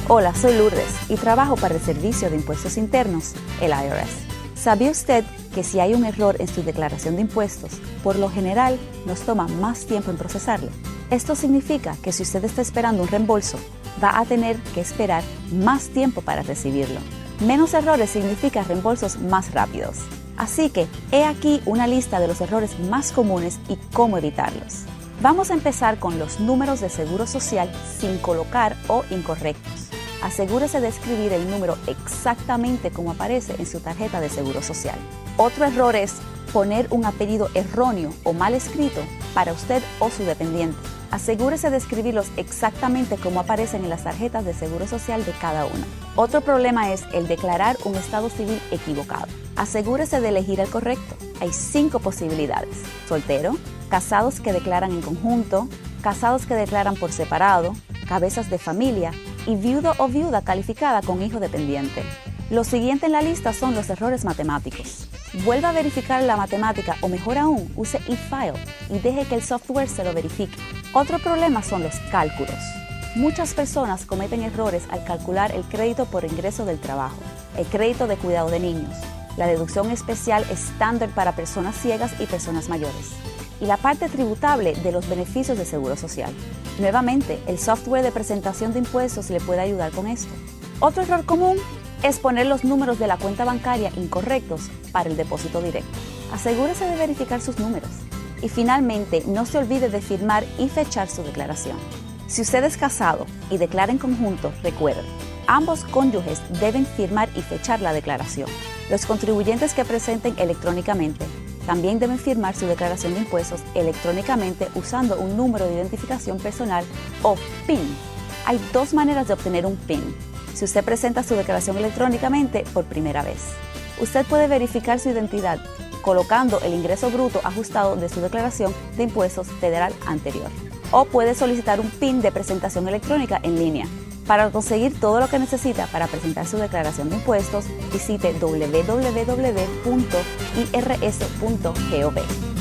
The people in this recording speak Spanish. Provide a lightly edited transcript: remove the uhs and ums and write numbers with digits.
Hola, soy Lourdes y trabajo para el Servicio de Impuestos Internos, el IRS. ¿Sabía usted que si hay un error en su declaración de impuestos, por lo general nos toma más tiempo en procesarlo? Esto significa que si usted está esperando un reembolso, va a tener que esperar más tiempo para recibirlo. Menos errores significa reembolsos más rápidos. Así que, he aquí una lista de los errores más comunes y cómo evitarlos. Vamos a empezar con los números de seguro social sin colocar o incorrectos. Asegúrese de escribir el número exactamente como aparece en su tarjeta de seguro social. Otro error es poner un apellido erróneo o mal escrito para usted o su dependiente. Asegúrese de escribirlos exactamente como aparecen en las tarjetas de seguro social de cada uno. Otro problema es el declarar un estado civil equivocado. Asegúrese de elegir el correcto. Hay 5 posibilidades: soltero, casados que declaran en conjunto, casados que declaran por separado, cabezas de familia y viudo o viuda calificada con hijo dependiente. Lo siguiente en la lista son los errores matemáticos. Vuelva a verificar la matemática o mejor aún, use eFile y deje que el software se lo verifique. Otro problema son los cálculos. Muchas personas cometen errores al calcular el crédito por ingreso del trabajo, el crédito de cuidado de niños, la deducción especial estándar para personas ciegas y personas mayores, y la parte tributable de los beneficios de seguro social. Nuevamente, el software de presentación de impuestos le puede ayudar con esto. Otro error común es poner los números de la cuenta bancaria incorrectos para el depósito directo. Asegúrese de verificar sus números. Y finalmente, no se olvide de firmar y fechar su declaración. Si usted es casado y declara en conjunto, recuerde, ambos cónyuges deben firmar y fechar la declaración. Los contribuyentes que presenten electrónicamente también deben firmar su declaración de impuestos electrónicamente usando un número de identificación personal o PIN. Hay 2 maneras de obtener un PIN. Si usted presenta su declaración electrónicamente por primera vez, usted puede verificar su identidad colocando el ingreso bruto ajustado de su declaración de impuestos federal anterior. O puede solicitar un PIN de presentación electrónica en línea. Para conseguir todo lo que necesita para presentar su declaración de impuestos, visite www.irs.gov.